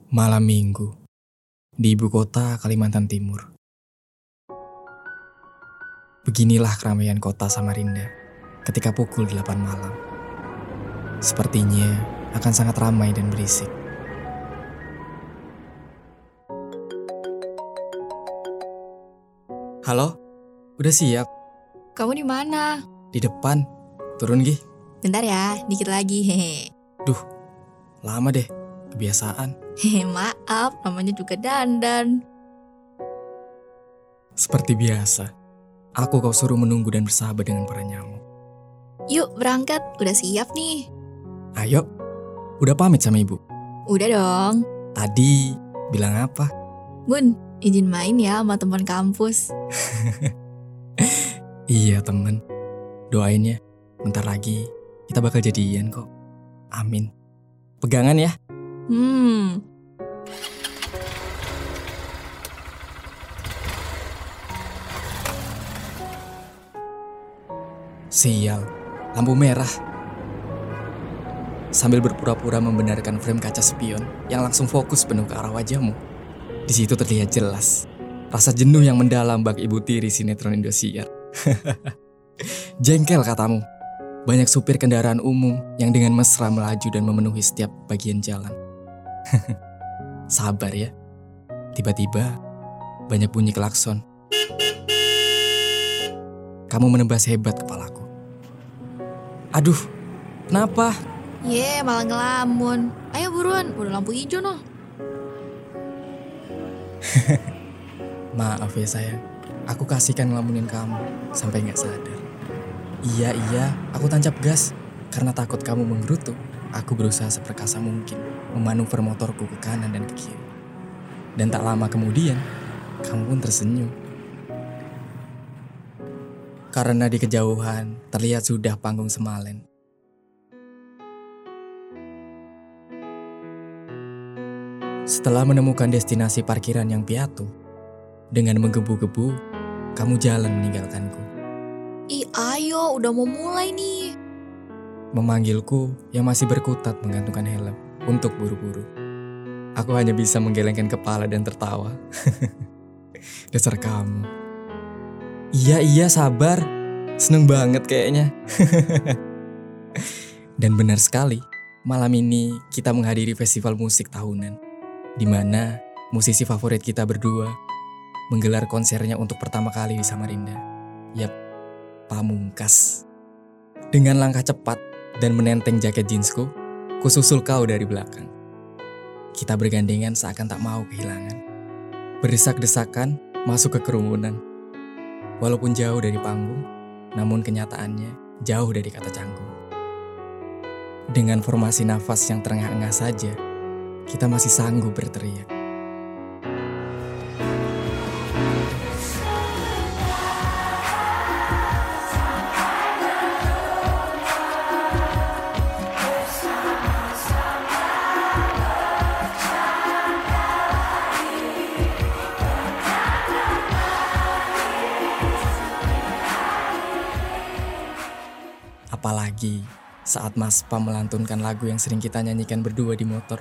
Malam minggu di ibu kota Kalimantan Timur. Beginilah keramaian kota Samarinda ketika pukul 8 malam. Sepertinya akan sangat ramai dan berisik. Halo, udah siap? Kamu di mana? Di depan. Turun Gi. Bentar ya, dikit lagi. Hehe. Lama deh, kebiasaan. Hehe, maaf, namanya juga dandan. Seperti biasa, aku kau suruh menunggu dan bersahabat dengan para nyamuk. Yuk berangkat, udah siap nih. Ayo, udah pamit sama ibu? Udah dong. Tadi bilang apa? Bun, izin main ya sama teman kampus. Iya temen, doain ya, bentar lagi kita bakal jadian kok. Amin. Pegangan ya. Sial, lampu merah. Sambil berpura-pura membenarkan frame kaca spion yang langsung fokus penuh ke arah wajahmu. Di situ terlihat jelas rasa jenuh yang mendalam bak ibu tiri sinetron Indosiar. Jengkel katamu. Banyak supir kendaraan umum yang dengan mesra melaju dan memenuhi setiap bagian jalan. Sabar ya. Tiba-tiba banyak bunyi klakson. Kamu menebas hebat kepalaku. Aduh, kenapa? Malah ngelamun. Ayo buruan, udah lampu hijau noh. Maaf ya sayang, aku kasihkan ngelamunin kamu sampai gak sadar. Iya, aku tancap gas. Karena takut kamu menggerutu, aku berusaha seperkasa mungkin memanuver motorku ke kanan dan ke kiri. Dan tak lama kemudian, kamu pun tersenyum. Karena di kejauhan terlihat sudah panggung Semalen. Setelah menemukan destinasi parkiran yang piatu, dengan menggebu-gebu, kamu jalan meninggalkanku. Ayo, udah mau mulai nih. Memanggilku yang masih berkutat menggantungkan helm untuk buru-buru. Aku hanya bisa menggelengkan kepala dan tertawa. Dasar kamu. Iya, sabar. Seneng banget kayaknya. Dan benar sekali, malam ini kita menghadiri festival musik tahunan, di mana musisi favorit kita berdua menggelar konsernya untuk pertama kali di Samarinda. Yap, Pamungkas. Dengan langkah cepat dan menenteng jaket jeansku, kususul kau dari belakang. Kita bergandengan seakan tak mau kehilangan. Berdesak-desakan masuk ke kerumunan. Walaupun jauh dari panggung, namun kenyataannya jauh dari kata canggung. Dengan formasi nafas yang terengah-engah saja, kita masih sanggup berteriak. Apalagi saat Mas Pam melantunkan lagu yang sering kita nyanyikan berdua di motor.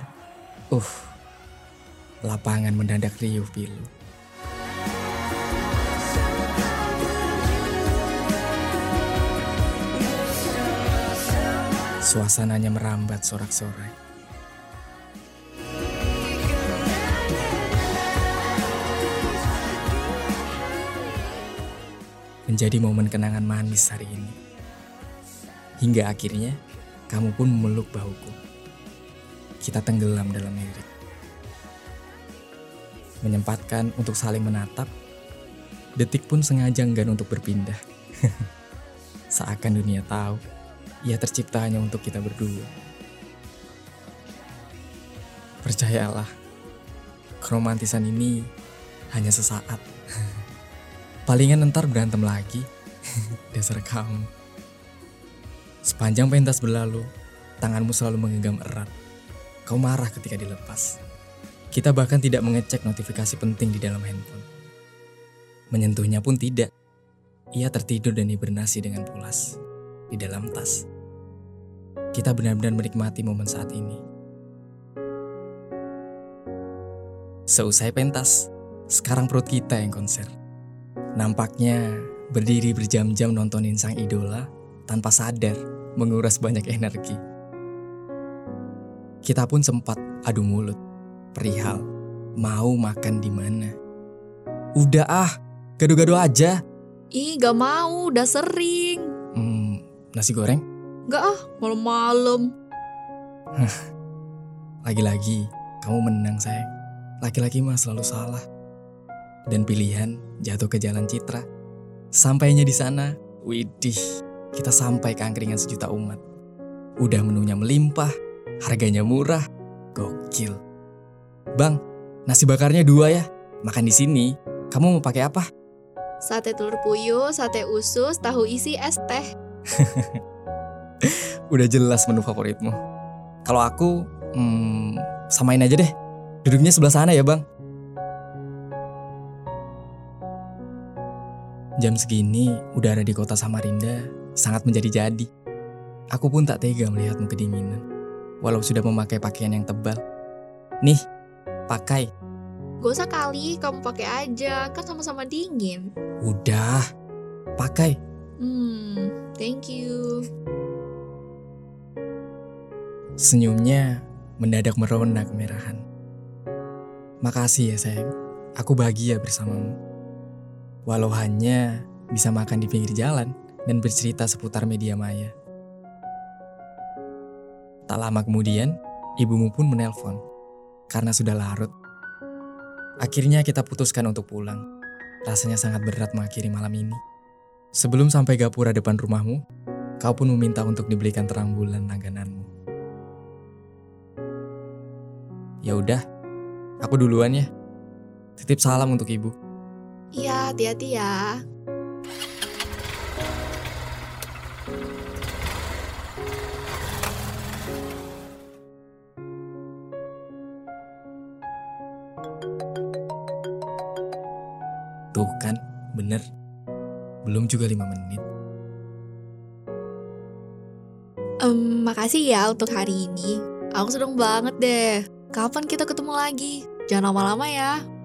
Lapangan mendadak riuh pilu. Suasananya merambat sorak-sorai. Menjadi momen kenangan manis hari ini. Hingga akhirnya, kamu pun memeluk bahuku. Kita tenggelam dalam lirik. Menyempatkan untuk saling menatap, detik pun sengaja enggan untuk berpindah. Seakan dunia tahu, ia tercipta hanya untuk kita berdua. Percayalah, keromantisan ini hanya sesaat. Palingan ntar berantem lagi. Dasar kamu. Sepanjang pentas berlalu, tanganmu selalu menggenggam erat. Kau marah ketika dilepas. Kita bahkan tidak mengecek notifikasi penting di dalam handphone. Menyentuhnya pun tidak. Ia tertidur dan hibernasi dengan pulas di dalam tas. Kita benar-benar menikmati momen saat ini. Seusai pentas, sekarang perut kita yang konser. Nampaknya berdiri berjam-jam nontonin sang idola tanpa sadar menguras banyak energi. Kita pun sempat adu mulut perihal mau makan di mana. Udah gado-gado aja. Ih, gak mau, udah sering. Nasi goreng? Gak malam-malam. Lagi-lagi kamu menang sayang. Laki-laki mah selalu salah. Dan pilihan jatuh ke jalan Citra. Sampainya di sana, widih, kita sampai ke angkringan sejuta umat. Udah menunya melimpah, harganya murah, gokil. Bang, nasi bakarnya 2 ya. Makan di sini, kamu mau pakai apa? Sate telur puyuh, sate usus, tahu isi, es teh. Udah jelas menu favoritmu. Kalau aku, samain aja deh. Duduknya sebelah sana ya bang. Jam segini, udara di kota Samarinda sangat menjadi-jadi. Aku pun tak tega melihatmu kedinginan, walau sudah memakai pakaian yang tebal. Nih, pakai. Gak usah kali, kamu pakai aja, kan sama-sama dingin. Udah, pakai. Thank you. Senyumnya mendadak merona kemerahan. Makasih ya sayang, aku bahagia bersamamu. Walau hanya bisa makan di pinggir jalan dan bercerita seputar media maya. Tak lama kemudian, ibumu pun menelpon karena sudah larut. Akhirnya kita putuskan untuk pulang. Rasanya sangat berat mengakhiri malam ini. Sebelum sampai gapura depan rumahmu, kau pun meminta untuk dibelikan terang bulan langgananmu. Ya udah, aku duluan ya. Titip salam untuk ibu. Iya, hati-hati ya. Tuh kan, bener. Belum juga 5 menit. Makasih ya untuk hari ini. Aku seneng banget deh. Kapan kita ketemu lagi? Jangan lama-lama ya.